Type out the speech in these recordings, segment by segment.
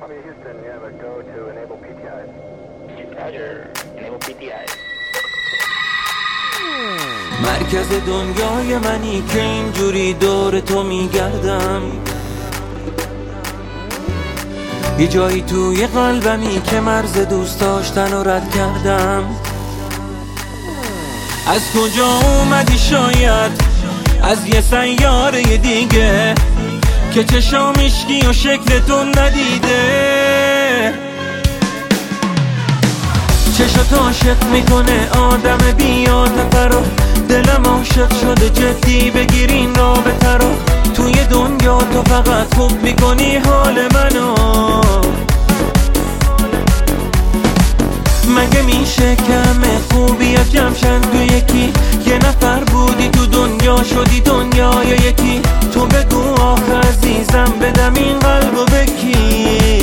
Columbia, Houston, you have a go to enable PTIs. Roger, enable PTIs. مرکز دنیای منی که اینجوری دور تو میگردم، یه جایی توی قلبمی که مرز دوست داشتن رو رد کردم. از کجا اومدی شاید از یه سیاره دیگه که چشام اشکی و شکلتون ندیده، چشات عاشق میکنه آدم بی‌عاطفه رو، دلم عاشق شده جدی بگیر این رابطه رو. توی دنیا تو فقط خوب میکنی حال منو، مگه میشه کمه خوبی ها جمشن تو یکی؟ یه نفر بودی تو دنیا شدی دنیا یا یکی؟ تو بگو آخه عزیزم بدم این قلبو بکی.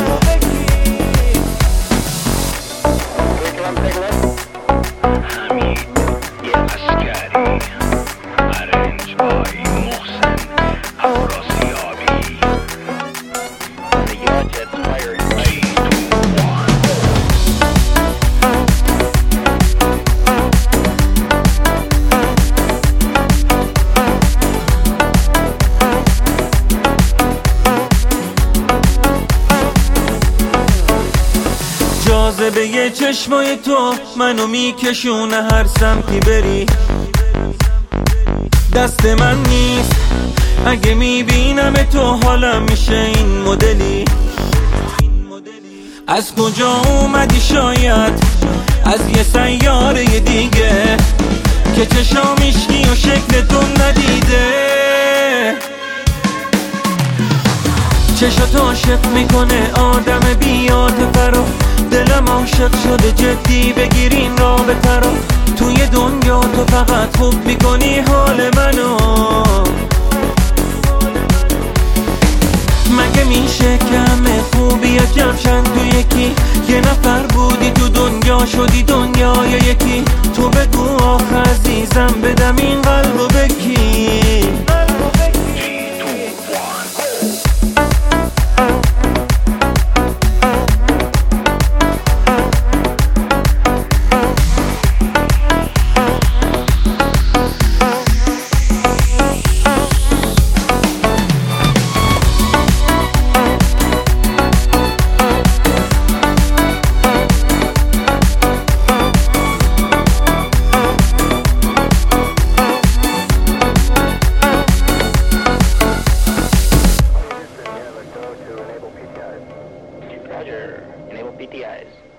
جاذبه یه چشمای تو منو میکشونه هر سمتی بری، دست من نیست اگه میبینم تو حالم میشه این مدلی. از کجا اومدی شاید از یه سیاره دیگه که چشام اشکی و شکلتون ندیده، چشات عاشق میکنه آدم بی‌عاطفه رو، دلم عاشق شده جدی بگیر این رابطه رو. توی دنیا تو فقط خوب میکنی حال منو، مگه میشه کمه خوبی ها جمشن تو یکی؟ یه نفر بودی تو دنیا شدی دنیا یا یکی؟ تو بگو آخه عزیزم بدم این قلبو بکی. Roger, enable PTIs.